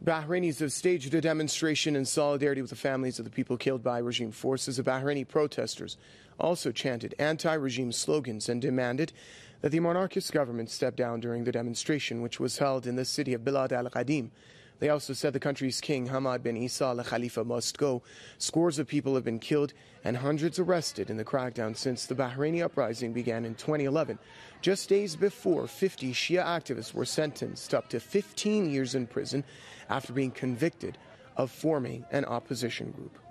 Bahrainis have staged a demonstration in solidarity with the families of the people killed by regime forces. The Bahraini protesters also chanted anti-regime slogans and demanded that the monarchist government step down during the demonstration, which was held in the city of Bilad al-Qadim. They also said the country's king, Hamad bin Isa al-Khalifa, must go. Scores of people have been killed and hundreds arrested in the crackdown since the Bahraini uprising began in 2011. Just days before, 50 Shia activists were sentenced up to 15 years in prison after being convicted of forming an opposition group.